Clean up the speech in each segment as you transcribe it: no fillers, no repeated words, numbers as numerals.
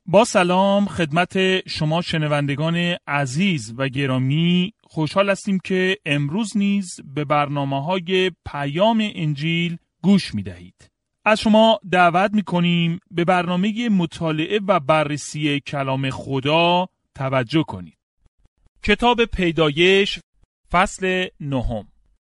با سلام خدمت شما شنوندگان عزیز و گرامی، خوشحال هستیم که امروز نیز به برنامه‌های پیام انجیل گوش می‌دهید. از شما دعوت می‌کنیم به برنامه مطالعه و بررسی کلام خدا توجه کنید. کتاب پیدایش فصل 9.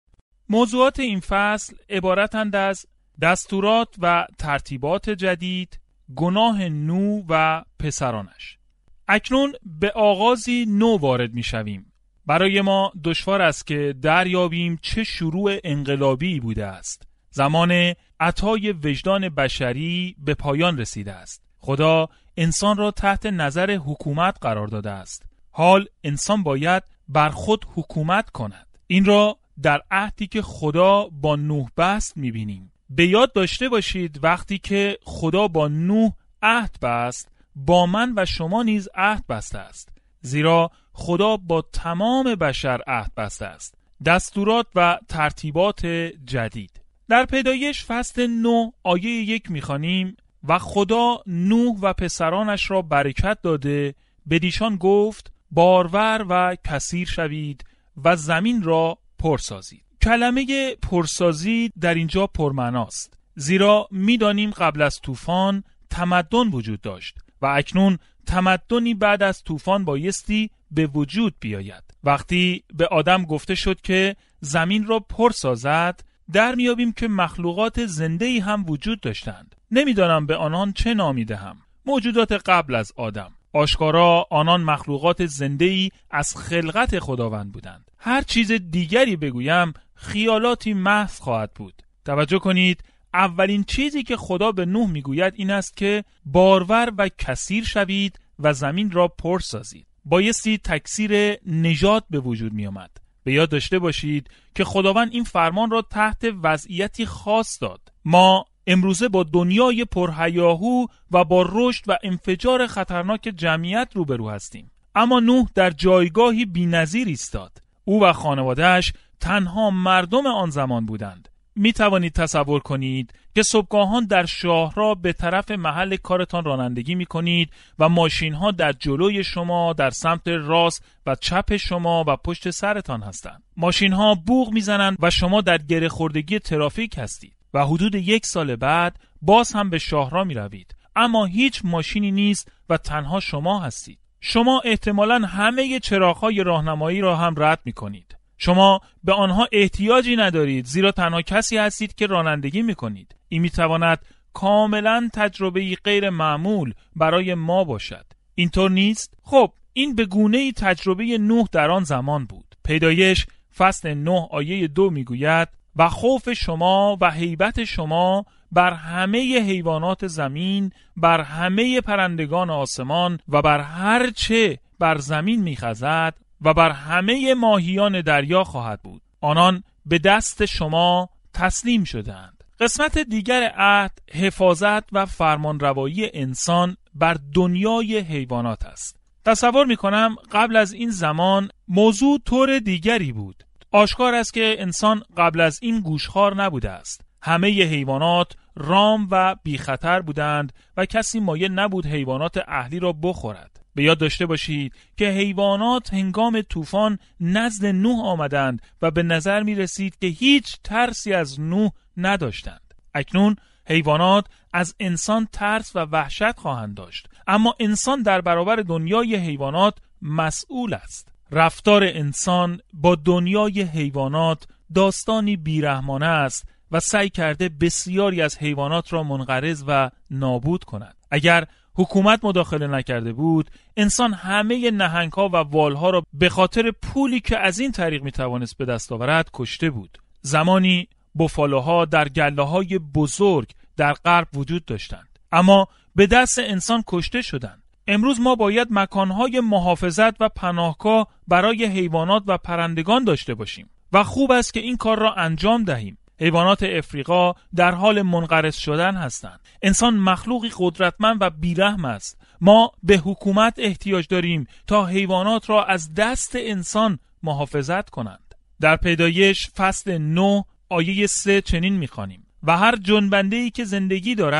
موضوعات این فصل عبارتند از دستورات و ترتیبات جدید، گناه نوح و پسرانش. اکنون به آغازی نو وارد می شویم. برای ما دشوار است که دریابیم چه شروع انقلابی بوده است. زمان عطای وجدان بشری به پایان رسیده است. خدا انسان را تحت نظر حکومت قرار داده است. حال انسان باید بر خود حکومت کند. این را در عهدی که خدا با نوح بست می بینیم. به یاد داشته باشید وقتی که خدا با نوح عهد بست، با من و شما نیز عهد بسته است. زیرا خدا با تمام بشر عهد بسته است. دستورات و ترتیبات جدید. در پیدایش فصل 9 آیه 1 می‌خوانیم: و خدا نوح و پسرانش را برکت داده، بدیشان گفت بارور و کثیر شوید و زمین را پر سازید. کلمه پرسازی در اینجا پرمعناست، زیرا می‌دانیم قبل از طوفان تمدن وجود داشت و اکنون تمدنی بعد از طوفان بایستی به وجود بیاید. وقتی به آدم گفته شد که زمین را پر سازد، در میابیم که مخلوقات زنده‌ای هم وجود داشتند. نمیدانم به آنان چه نامی دهم. موجودات قبل از آدم. آشکارا آنان مخلوقات زنده‌ای از خلقت خداوند بودند. هر چیز دیگری بگویم خیالاتی محض خواهد بود. توجه کنید، اولین چیزی که خدا به نوح میگوید این است که بارور و کثیر شوید و زمین را پر سازید. بایستی تکثیر نژاد به وجود می آمد. به یاد داشته باشید که خداوند این فرمان را تحت وضعیتی خاص داد. ما امروزه با دنیای پرهیاهو و با رشد و انفجار خطرناک جمعیت روبرو هستیم. اما نوح در جایگاهی بی‌نظیر ایستاد. او و خانواده‌اش تنها مردم آن زمان بودند. می توانید تصور کنید که صبحگاهان در شاهراه به طرف محل کارتان رانندگی می کنید و ماشین ها در جلوی شما، در سمت راست و چپ شما و پشت سرتان هستند. ماشین ها بوق می زنند و شما در گره خوردگی ترافیک هستید و حدود 1 سال بعد باز هم به شاهراه می روید، اما هیچ ماشینی نیست و تنها شما هستید. شما احتمالاً همه چراغ‌های راهنمایی را هم رد می کنید. شما به آنها احتیاجی ندارید، زیرا تنها کسی هستید که رانندگی می‌کنید. این می‌تواند کاملاً تجربه‌ای غیر معمول برای ما باشد. اینطور نیست؟ خب این به گونه‌ای تجربه نوح در آن زمان بود. پیدایش فصل 9 آیه 2 میگوید و خوف شما و هیبت شما بر همه حیوانات زمین، بر همه پرندگان آسمان و بر هر چه بر زمین می‌خزد و بر همه ماهیان دریا خواهد بود. آنان به دست شما تسلیم شدند. قسمت دیگر عهد حفاظت و فرمانروایی انسان بر دنیای حیوانات است. تصور می‌کنم قبل از این زمان موضوع طور دیگری بود. آشکار است که انسان قبل از این گوشخوار نبوده است. همه حیوانات رام و بی خطر بودند و کسی مایل نبود حیوانات اهلی را بخورد. به یاد داشته باشید که حیوانات هنگام طوفان نزد نوح آمدند و به نظر می رسید که هیچ ترسی از نوح نداشتند. اکنون حیوانات از انسان ترس و وحشت خواهند داشت، اما انسان در برابر دنیای حیوانات مسئول است. رفتار انسان با دنیای حیوانات داستانی بیرحمانه است و سعی کرده بسیاری از حیوانات را منقرض و نابود کند. اگر حکومت مداخله نکرده بود، انسان همه نهنگ‌ها و والها را به خاطر پولی که از این طریق میتوانست به دست آورد کشته بود. زمانی بوفالوها در گله‌های بزرگ در غرب وجود داشتند، اما به دست انسان کشته شدند. امروز ما باید مکان‌های محافظت و پناهگاه برای حیوانات و پرندگان داشته باشیم و خوب است که این کار را انجام دهیم. حیوانات افریقا در حال منقرض شدن هستند. انسان مخلوقی قدرتمند و بیرحم است. ما به حکومت احتیاج داریم تا حیوانات را از دست انسان محافظت کنند. در پیدایش فصل 9 آیه 3 چنین می‌خوانیم: و هر جنبنده‌ای که زندگی دارد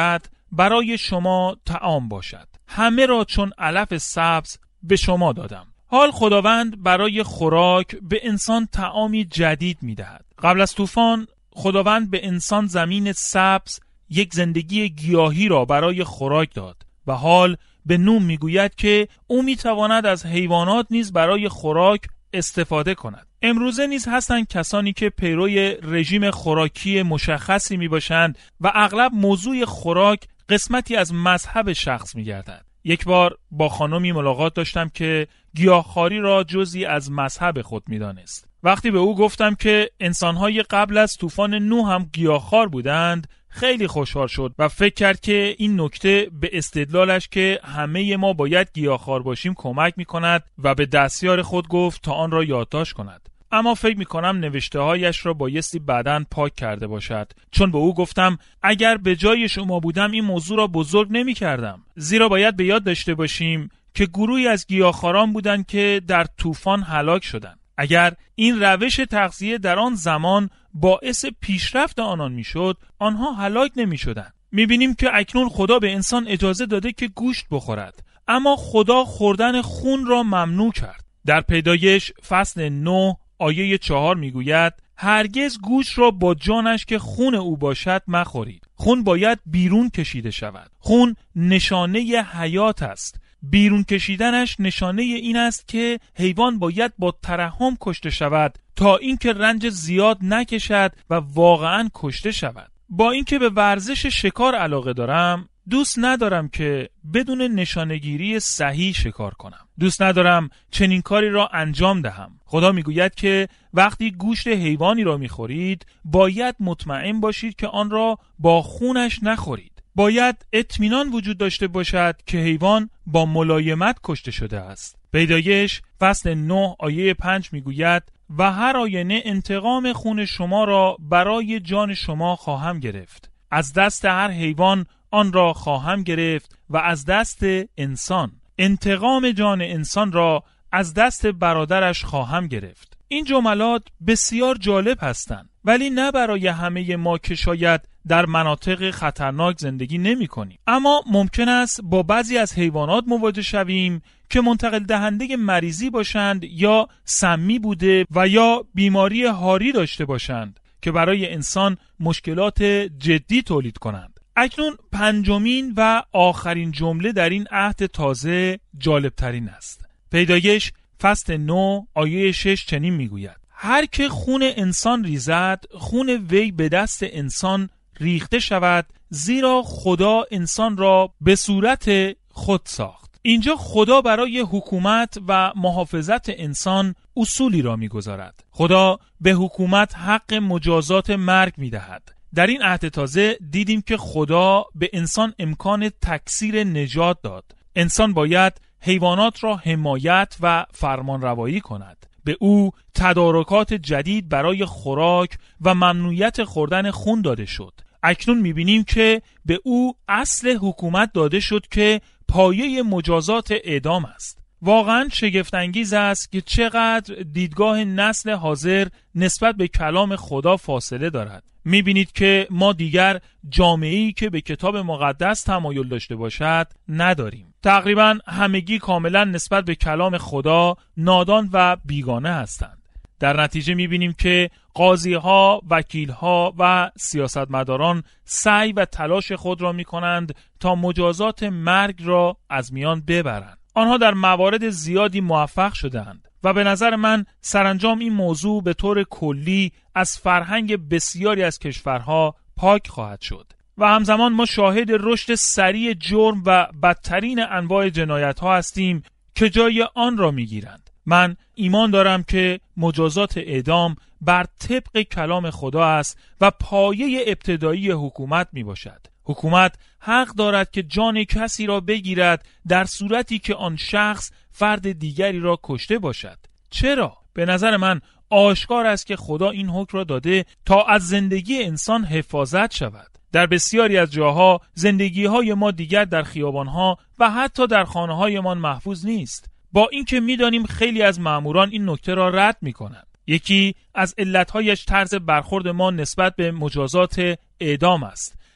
برای شما طعام باشد. همه را چون علف سبز به شما دادم. حال خداوند برای خوراک به انسان طعامی جدید می‌دهد. قبل از طوفان خداوند به انسان زمین سبز، یک زندگی گیاهی را برای خوراک داد و حال به نوح میگوید که او میتواند از حیوانات نیز برای خوراک استفاده کند. امروزه نیز هستند کسانی که پیروی رژیم خوراکی مشخصی میباشند و اغلب موضوع خوراک قسمتی از مذهب شخص میگردد. یک بار با خانمی ملاقات داشتم که گیاهخواری را جزئی از مذهب خود میدانست. وقتی به او گفتم که انسان‌های قبل از طوفان نوح هم گیاهخوار بودند، خیلی خوشحال شد و فکر کرد که این نکته به استدلالش که همه ما باید گیاهخوار باشیم کمک می‌کند و به دستیار خود گفت تا آن را یادداشت کند. اما فکر می‌کنم نوشته‌هایش را بایستی بعداً پاک کرده باشد، چون به او گفتم اگر به جای شما بودم این موضوع را بزرگ نمی‌کردم، زیرا باید به یاد داشته باشیم که گروهی از گیاهخواران بودند که در طوفان هلاک شدند. اگر این روش تغذیه در آن زمان باعث پیشرفت آنان میشد، آنها هلاک نمیشدند. میبینیم که اکنون خدا به انسان اجازه داده که گوشت بخورد، اما خدا خوردن خون را ممنوع کرد. در پیدایش فصل 9 آیه 4 میگوید هرگز گوشت را با جانش که خون او باشد مخورید. خون باید بیرون کشیده شود. خون نشانه حیات است. بیرون کشیدنش نشانه این است که حیوان باید با ترحم کشته شود تا اینکه رنج زیاد نکشد و واقعاً کشته شود. با اینکه به ورزش شکار علاقه دارم، دوست ندارم که بدون نشانه‌گیری صحیح شکار کنم. دوست ندارم چنین کاری را انجام دهم. خدا میگوید که وقتی گوشت حیوانی را میخورید، باید مطمئن باشید که آن را با خونش نخورید. باید اطمینان وجود داشته باشد که حیوان با ملایمت کشته شده است. پیدایش فصل 9 آیه 5 میگوید و هر آینه انتقام خون شما را برای جان شما خواهم گرفت. از دست هر حیوان آن را خواهم گرفت و از دست انسان انتقام جان انسان را از دست برادرش خواهم گرفت. این جملات بسیار جالب هستند، ولی نه برای همه ما که شاید در مناطق خطرناک زندگی نمی کنیم. اما ممکن است با بعضی از حیوانات مواجه شویم که منتقل دهنده مریضی باشند یا سمی بوده و یا بیماری هاری داشته باشند که برای انسان مشکلات جدی تولید کنند. اکنون پنجمین و آخرین جمله در این عهد تازه جالبترین است. پیدایش فصل 9 آیه 6 چنین میگوید هر که خون انسان ریزد، خون وی به دست انسان ریخته شود، زیرا خدا انسان را به صورت خود ساخت. اینجا خدا برای حکومت و محافظت انسان اصولی را میگذارد. خدا به حکومت حق مجازات مرگ میدهد. در این عهد تازه دیدیم که خدا به انسان امکان تکثیر نژاد داد. انسان باید حیوانات را حمایت و فرمانروایی کند. به او تدارکات جدید برای خوراک و ممنوعیت خوردن خون داده شد. اکنون می‌بینیم که به او اصل حکومت داده شد که پایه مجازات اعدام است. واقعاً شگفت‌انگیز است که چقدر دیدگاه نسل حاضر نسبت به کلام خدا فاصله دارد. می‌بینید که ما دیگر جامعه‌ای که به کتاب مقدس تمایل داشته باشد نداریم. تقریباً همگی کاملاً نسبت به کلام خدا نادان و بیگانه هستند. در نتیجه می‌بینیم که قاضی‌ها، وکیل‌ها و سیاستمداران سعی و تلاش خود را می‌کنند تا مجازات مرگ را از میان ببرند. آنها در موارد زیادی موفق شدند و به نظر من سرانجام این موضوع به طور کلی از فرهنگ بسیاری از کشورها پاک خواهد شد. و همزمان ما شاهد رشد سریع جرم و بدترین انواع جنایت‌ها هستیم که جای آن را می‌گیرند. من ایمان دارم که مجازات اعدام بر طبق کلام خدا است و پایه ابتدایی حکومت میباشد. حکومت حق دارد که جان کسی را بگیرد در صورتی که آن شخص فرد دیگری را کشته باشد. چرا؟ به نظر من آشکار است که خدا این حکم را داده تا از زندگی انسان حفاظت شود. در بسیاری از جاها زندگی‌های ما دیگر در خیابان‌ها و حتی در خانه‌هایمان محفوظ نیست. با اینکه می‌دانیم خیلی از مأموران این نکته را رد می‌کنند. یکی از علت‌هایش طرز برخورد ما نسبت به مجازات اعدام است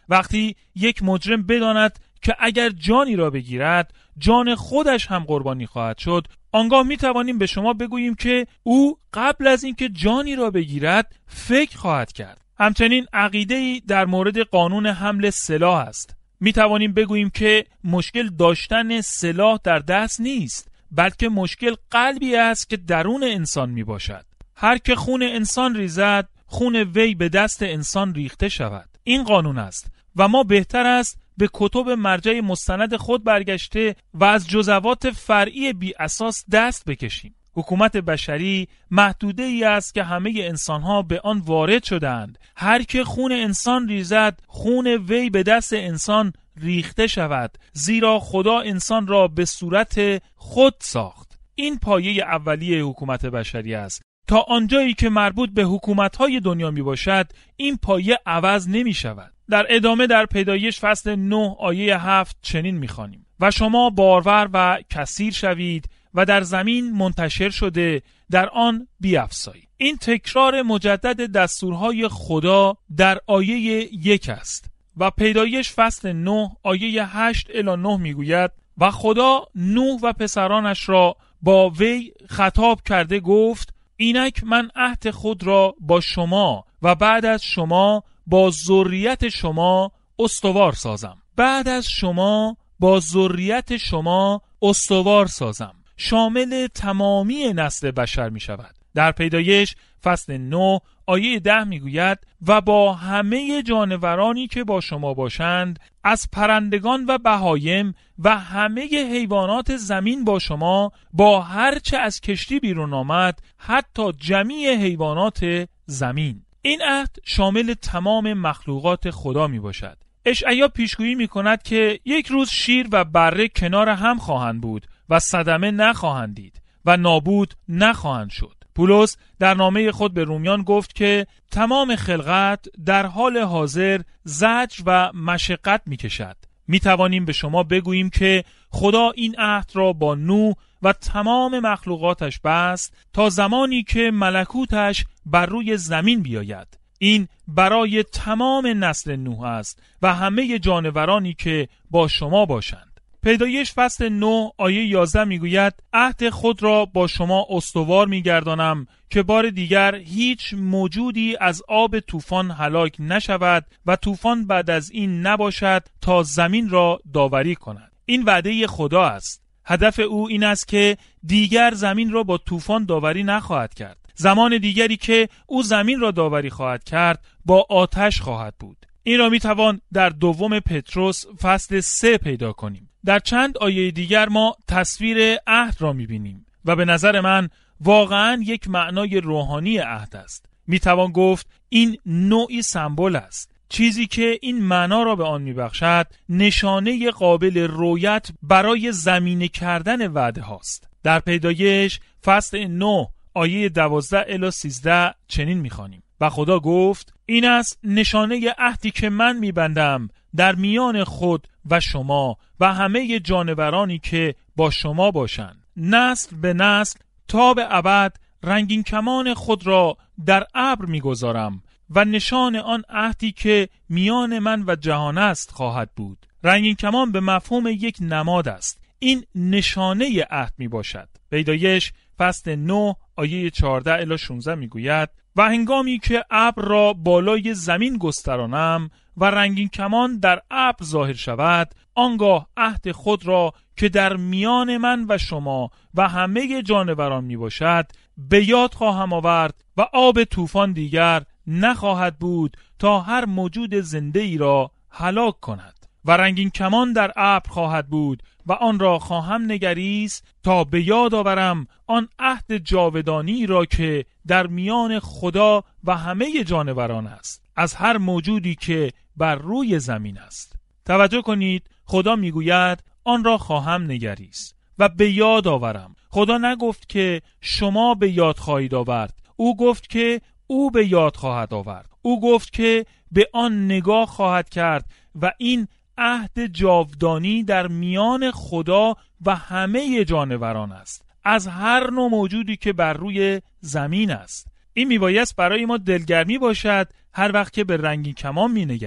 وقتی یک مجرم بداند که اگر جانی را بگیرد جان خودش هم قربانی خواهد شد، آنگاه می توانیم به شما بگوییم که او قبل از اینکه جانی را بگیرد فکر خواهد کرد. همچنین عقیده‌ای در مورد قانون حمل سلاح است. می توانیم بگوییم که مشکل داشتن سلاح در دست نیست، بلکه مشکل قلبی است که درون انسان می باشد. هر که خون انسان ریزد، خون وی به دست انسان ریخته شود. این قانون است و ما بهتر است به کتب مرجع مستند خود برگشته و از جزوات فرعی بی اساس دست بکشیم. حکومت بشری محدوده ای است که همه انسانها به آن وارد شدند. هر که خون انسان ریزد، خون وی به دست انسان ریخته شود، زیرا خدا انسان را به صورت خود ساخت. این پایه اولیه حکومت بشری است. تا آنجایی که مربوط به حکومت‌های دنیا می باشد، این پایه عوض نمی شود. در ادامه در پیدایش فصل 9 آیه 7 چنین می خوانیم: و شما بارور و کثیر شوید و در زمین منتشر شده در آن بیفزایید. این تکرار مجدد دستورهای خدا در آیه 1 است و پیدایش فصل 9 آیه 8 الی 9 می گوید: و خدا نوح و پسرانش را با وی خطاب کرده گفت: اینک من عهد خود را با شما و بعد از شما با ذریت شما استوار سازم. بعد از شما با ذریت شما استوار سازم. شامل تمامی نسل بشر می شود. در پیدایش فصل 9 آیه 10 می گوید: و با همه جانورانی که با شما باشند، از پرندگان و بهایم و همه حیوانات زمین با شما، با هرچه از کشتی بیرون آمد، حتی جمیع حیوانات زمین. این عهد شامل تمام مخلوقات خدا می باشد. اشعیا پیشگویی می کند که یک روز شیر و بره کنار هم خواهند بود و صدمه نخواهند دید و نابود نخواهند شد. پولس در نامه خود به رومیان گفت که تمام خلقت در حال حاضر زجر و مشقت می کشد. می توانیم به شما بگوییم که خدا این عهد را با نوح و تمام مخلوقاتش بست تا زمانی که ملکوتش بر روی زمین بیاید. این برای تمام نسل نوح است و همه جانورانی که با شما باشند. پیدایش فصل 9 آیه 11 میگوید: عهد خود را با شما استوار میگردانم که بار دیگر هیچ موجودی از آب طوفان هلاک نشود و طوفان بعد از این نباشد تا زمین را داوری کند. این وعده خدا است. هدف او این است که دیگر زمین را با طوفان داوری نخواهد کرد. زمان دیگری که او زمین را داوری خواهد کرد با آتش خواهد بود. این را میتوان در دوم پتروس فصل 3 پیدا کنیم. در چند آیه دیگر ما تصویر عهد را میبینیم و به نظر من واقعاً یک معنای روحانی عهد است. میتوان گفت این نوعی سمبل است. چیزی که این معنا را به آن میبخشد نشانه قابل رویت برای زمینه کردن وعده هاست. در پیدایش فصل 9 آیه 12 الی 13 چنین میخوانیم: و خدا گفت: این است نشانه عهدی که من میبندم در میان خود و شما و همه جانورانی که با شما باشند. نسل به نسل تا به ابد رنگین کمان خود را در ابر میگذارم و نشان آن عهدی که میان من و جهان است خواهد بود. رنگین کمان به مفهوم یک نماد است. این نشانه عهد می باشد. پیدایش فصل 9 آیه 14 الی 16 می گوید: و هنگامی که ابر را بالای زمین گسترانم و رنگین کمان در ابر ظاهر شود، آنگاه عهد خود را که در میان من و شما و همه جانوران می باشد به یاد خواهم آورد و آب طوفان دیگر نخواهد بود تا هر موجود زنده ای را هلاک کند. و رنگین کمان در ابر خواهد بود و آن را خواهم نگریست تا به یاد آورم آن عهد جاودانی را که در میان خدا و همه جانوران است، از هر موجودی که بر روی زمین است. توجه کنید، خدا میگوید آن را خواهم نگریست و به یاد آورم. خدا نگفت که شما به یاد خواهید آورد، او گفت که او به یاد خواهد آورد. او گفت که به آن نگاه خواهد کرد و این عهد جاودانی در میان خدا و همه جانوران است، از هر نوع موجودی که بر روی زمین است. این میبایست برای ما دلگرمی باشد هر وقت که به رنگین کمان مینگریم.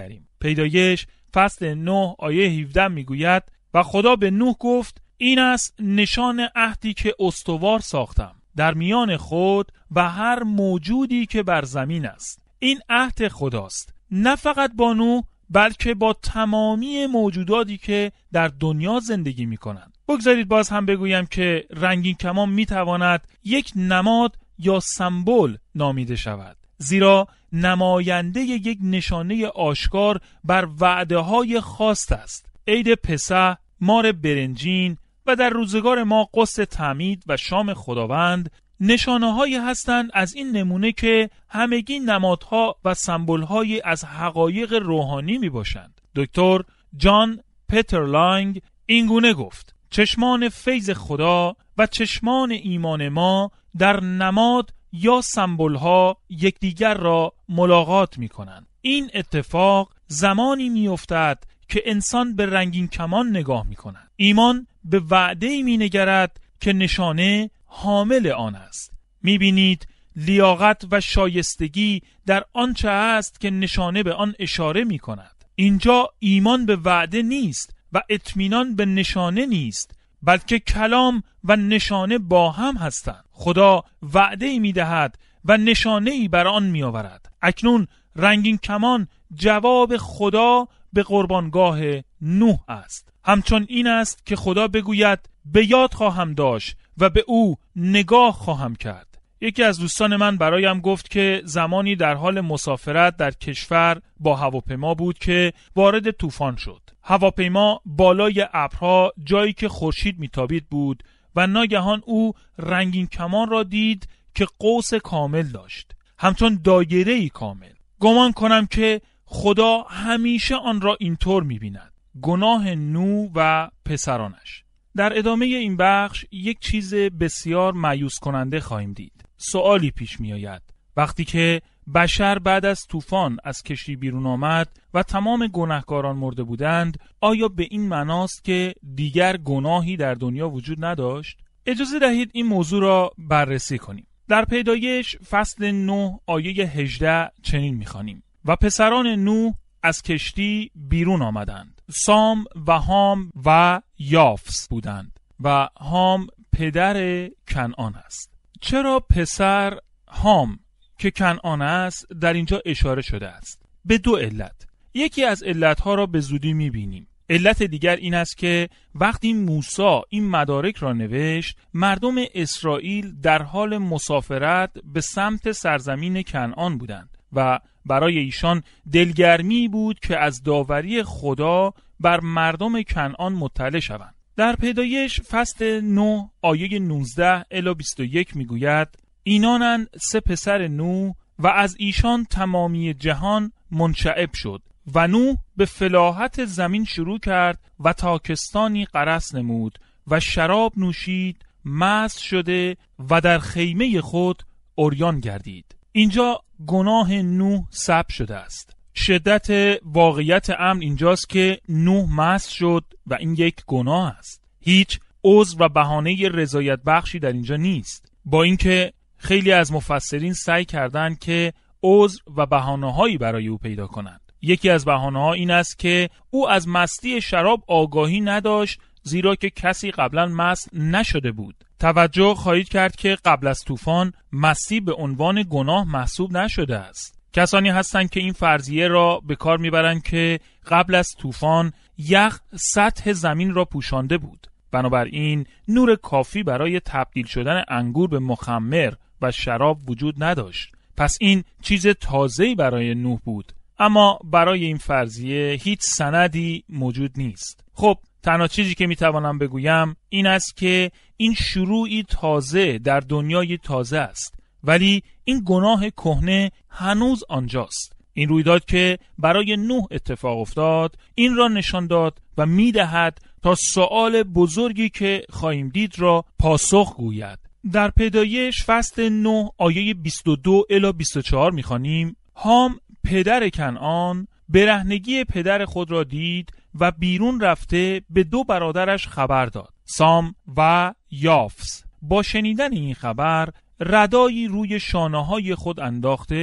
پیدایش فصل 9 آیه 17 میگوید و خدا به نوح گفت این است نشان عهدی که استوار ساختم در میان خود و هر موجودی که بر زمین است. این عهد خداست، نه فقط با نوح بلکه با تمامی موجوداتی که در دنیا زندگی می کنند. بگذارید باز هم بگویم که رنگین کمان می تواند یک نماد یا سمبل نامیده شود، زیرا نماینده یک نشانه آشکار بر وعده های خاص است. عید پسح، مار برنجین و در روزگار ما قدس تعمید و شام خداوند نشانه هایی هستند از این نمونه که همگی نمادها و سمبل های از حقایق روحانی می باشند. دکتر جان پترلانگ این گونه گفت: چشمان فیض خدا و چشمان ایمان ما در نماد یا سمبل ها یکدیگر را ملاقات می کنند. این اتفاق زمانی می افتد که انسان به رنگین کمان نگاه می کند. ایمان به وعده‌ای می نگرد که نشانه حامل آن است. می بینید لیاقت و شایستگی در آنچه است که نشانه به آن اشاره می کند. اینجا ایمان به وعده نیست و اطمینان به نشانه نیست، بلکه کلام و نشانه با هم هستند. خدا وعده‌ای می دهد و نشانه‌ای بر آن می آورد. اکنون رنگین کمان جواب خدا به قربانگاه نوح است. همچون این است که خدا بگوید به یاد خواهم داشت و به او نگاه خواهم کرد. یکی از دوستان من برایم گفت که زمانی در حال مسافرت در کشور با هواپیما بود که وارد طوفان شد. هواپیما بالای ابرها جایی که خورشید میتابید بود و ناگهان او رنگین کمان را دید که قوس کامل داشت، همچون دایره‌ای کامل. گمان کنم که خدا همیشه آن را اینطور می‌بیند. گناه نوح و پسرانش. در ادامه این بخش یک چیز بسیار مایوس کننده خواهیم دید. سوالی پیش می آید: وقتی که بشر بعد از طوفان از کشتی بیرون آمد و تمام گناهکاران مرده بودند، آیا به این معناست که دیگر گناهی در دنیا وجود نداشت؟ اجازه دهید این موضوع را بررسی کنیم. در پیدایش فصل 9 آیه 18 چنین می‌خوانیم: و پسران نوح از کشتی بیرون آمدند. سام و هام و یافس بودند و هام پدر کنعان است. چرا پسر هام که کنعان است در اینجا اشاره شده است؟ به دو علت. یکی از علتها را به زودی می‌بینیم. علت دیگر این است که وقتی موسی این مدارک را نوشت، مردم اسرائیل در حال مسافرت به سمت سرزمین کنعان بودند و برای ایشان دلگرمی بود که از داوری خدا بر مردم کنعان مطلع شوند. در پیدایش فصل 9 آیه 19 الی 21 میگوید: اینانند سه پسر نوح و از ایشان تمامی جهان منشعب شد و نوح به فلاحت زمین شروع کرد و تاکستانی غرس نمود و شراب نوشید، مست شده و در خیمه خود عریان گردید. اینجا گناه نوح ثبت شده است. شدت واقعیت امر اینجاست که نوح مست شد و این یک گناه است. هیچ عذر و بهانه رضایت بخشی در اینجا نیست، با اینکه خیلی از مفسرین سعی کردند که عذر و بهانه‌هایی برای او پیدا کنند. یکی از بهانه‌ها این است که او از مستی شراب آگاهی نداشت، زیرا که کسی قبلا مست نشده بود. توجه خواهید کرد که قبل از طوفان مستی به عنوان گناه محسوب نشده است. کسانی هستند که این فرضیه را به کار میبرند که قبل از طوفان یخ سطح زمین را پوشانده بود، بنابراین نور کافی برای تبدیل شدن انگور به مخمر و شراب وجود نداشت. پس این چیز تازه‌ای برای نوح بود، اما برای این فرضیه هیچ سندی موجود نیست. خب تنها چیزی که میتوانم بگویم این است که این شروعی تازه در دنیای تازه است، ولی این گناه کهنه هنوز آنجاست. این رویداد که برای نوح اتفاق افتاد این را نشان داد و میدهد تا سؤال بزرگی که خواهیم دید را پاسخ گوید. در پیدایش فصل 9 آیه 22 الی 24 میخوانیم: هام پدر کنعان برهنگی پدر خود را دید و بیرون رفته به دو برادرش خبر داد. سام و یافس با شنیدن این خبر ردایی روی شانه‌های خود انداخته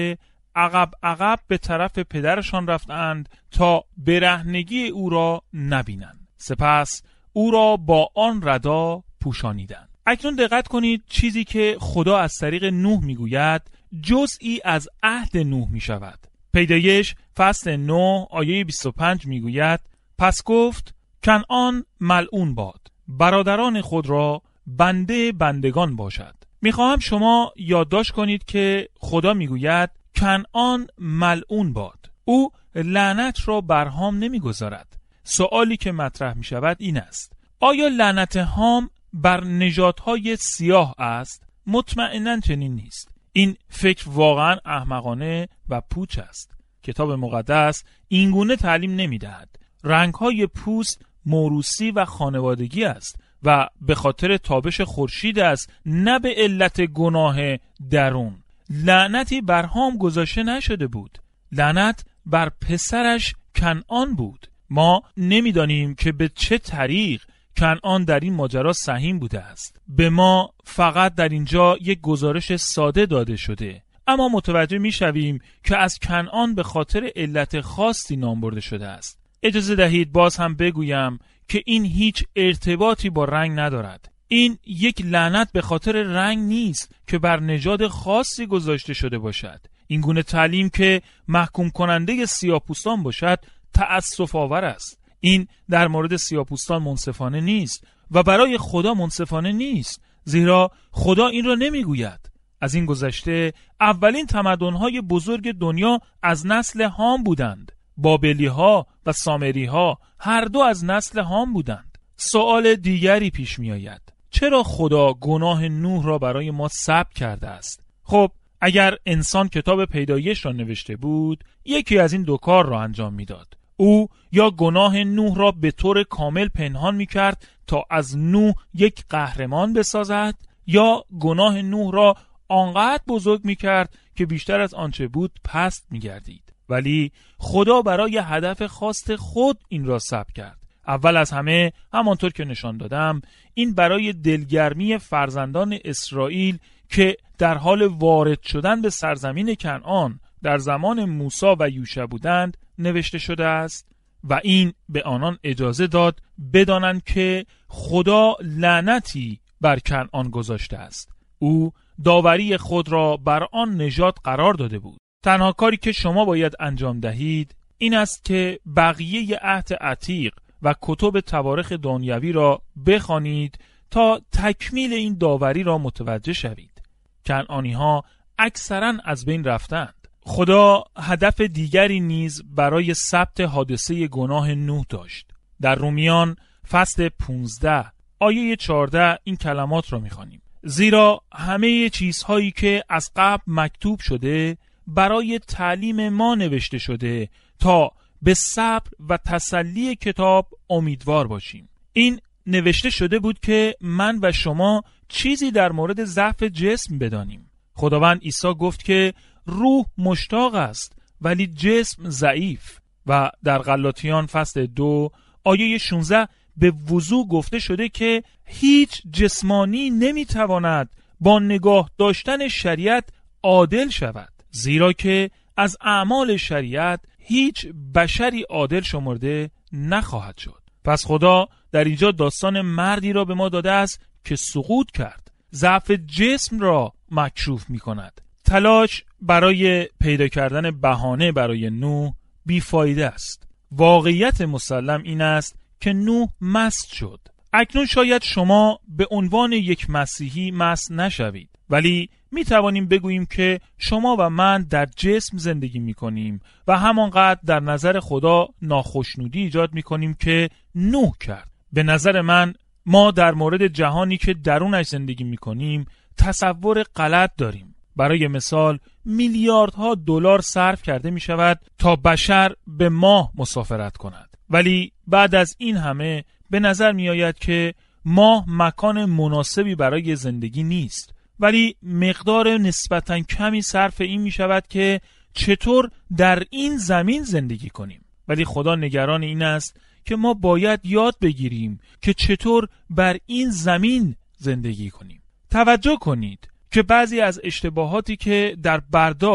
عقب عقب به طرف پدرشان رفتند تا برهنگی او را نبینند. سپس او را با آن ردا پوشانیدند. اکنون دقت کنید، چیزی که خدا از طریق نوح میگوید جزئی از عهد نوح می شود. پیدایش فصل 9 آیه 25 میگوید پس گفت کنعان ملعون باد، برادران خود را بنده بندگان باشد. میخواهم شما یادداشت کنید که خدا میگوید کنعان ملعون باد. او لعنت را بر هام نمیگذارد. سوالی که مطرح میشود این است: آیا لعنت هام بر نژادهای سیاه است؟ مطمئناً چنین نیست. این فکر واقعاً احمقانه و پوچ است. کتاب مقدس اینگونه تعلیم نمیدهد. رنگهای پوست موروثی و خانوادگی است و به خاطر تابش خورشید است، نه به علت گناه درون. لعنتی بر هام گذاشته نشده بود. لعنت بر پسرش کنعان بود. ما نمیدانیم که به چه طریق کنعان در این ماجرا سهیم بوده است. به ما فقط در اینجا یک گزارش ساده داده شده، اما متوجه میشویم که از کنعان به خاطر علت خاصی نام برده شده است. اجازه دهید باز هم بگویم که این هیچ ارتباطی با رنگ ندارد. این یک لعنت به خاطر رنگ نیست که بر نژاد خاصی گذاشته شده باشد. این گونه تعلیم که محکوم کننده سیاه‌پوستان باشد تأسف آور است. این در مورد سیاه‌پوستان منصفانه نیست و برای خدا منصفانه نیست، زیرا خدا این را نمیگوید. از این گذشته اولین تمدن‌های بزرگ دنیا از نسل هام بودند. بابلی‌ها و سامری‌ها هر دو از نسل هام بودند. سوال دیگری پیش می‌آید: چرا خدا گناه نوح را برای ما ثبت کرده است؟ خب اگر انسان کتاب پیدایش را نوشته بود، یکی از این دو کار را انجام می‌داد. او یا گناه نوح را به طور کامل پنهان می‌کرد تا از نوح یک قهرمان بسازد، یا گناه نوح را آنقدر بزرگ می‌کرد که بیشتر از آنچه بود پست می‌گردید. ولی خدا برای هدف خاص خود این را ثبت کرد. اول از همه، همانطور که نشان دادم، این برای دلگرمی فرزندان اسرائیل که در حال وارد شدن به سرزمین کنعان در زمان موسی و یوشع بودند نوشته شده است و این به آنان اجازه داد بدانند که خدا لعنتی بر کنعان گذاشته است. او داوری خود را بر آن نژاد قرار داده بود. تنها کاری که شما باید انجام دهید این است که بقیه عهد عتیق و کتب تواریخ دنیوی را بخوانید تا تکمیل این داوری را متوجه شوید. کنعانی ها اکثراً از بین رفتند. خدا هدف دیگری نیز برای ثبت حادثه گناه نوح داشت. در رومیان فصل 15 آیه 14 این کلمات را می‌خوانیم: زیرا همه چیزهایی که از قبل مکتوب شده برای تعلیم ما نوشته شده تا به صبر و تسلی کتاب امیدوار باشیم. این نوشته شده بود که من و شما چیزی در مورد ضعف جسم بدانیم. خداوند عیسی گفت که روح مشتاق است ولی جسم ضعیف، و در غلاطیان فصل 2 آیه 16 به وضوح گفته شده که هیچ جسمانی نمیتواند با نگاه داشتن شریعت عادل شود، زیرا که از اعمال شریعت هیچ بشری عادل شمرده نخواهد شد. پس خدا در اینجا داستان مردی را به ما داده است که سقوط کرد. ضعف جسم را مکشوف می کند. تلاش برای پیدا کردن بهانه برای نوح بیفایده است. واقعیت مسلم این است که نوح مست شد. اکنون شاید شما به عنوان یک مسیحی مست نشوید، ولی می توانیم بگوییم که شما و من در جسم زندگی می کنیم و همانقدر در نظر خدا ناخوشنودی ایجاد می کنیم که نوح کرد. به نظر من ما در مورد جهانی که درونش زندگی می کنیم تصور غلط داریم. برای مثال میلیاردها دلار صرف کرده می شود تا بشر به ماه مسافرت کند، ولی بعد از این همه به نظر می آید که ماه مکان مناسبی برای زندگی نیست، ولی مقدار نسبتاً کمی صرف این می شود که چطور در این زمین زندگی کنیم. ولی خدا نگران این است که ما باید یاد بگیریم که چطور بر این زمین زندگی کنیم. توجه کنید که بعضی از اشتباهاتی که در برداشت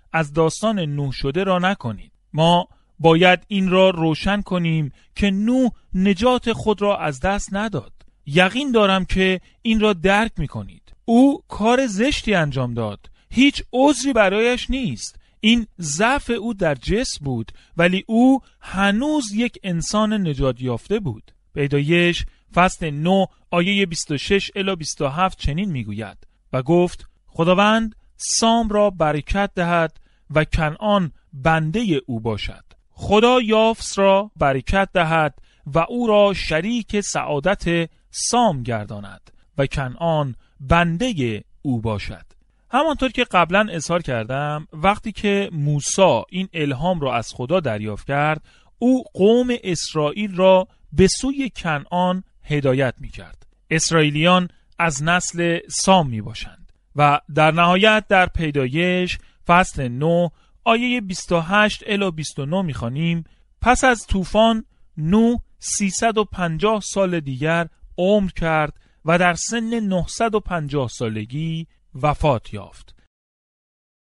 از داستان نوح شده را نکنید. ما باید این را روشن کنیم که نوح نجات خود را از دست نداد. یقین دارم که این را درک می‌کنید. او کار زشتی انجام داد. هیچ عذری برایش نیست. این ضعف او در جسم بود، ولی او هنوز یک انسان نجات یافته بود. پیدایش فصل 9 آیه 26 الی 27 چنین میگوید: و گفت خداوند سام را برکت دهد و کنعان بنده او باشد. خدا یافس را برکت دهد و او را شریک سعادت سام گرداند و کنعان بنده او باشد. همانطور که قبلا اظهار کردم، وقتی که موسی این الهام را از خدا دریافت کرد، او قوم اسرائیل را به سوی کنعان هدایت می کرد. اسرائیلیان از نسل سام می باشند. و در نهایت در پیدایش فصل 9 آیه 28 الی 29 می خوانیم: پس از طوفان نوح 350 سال دیگر عمر کرد و در سن 950 سالگی وفات یافت.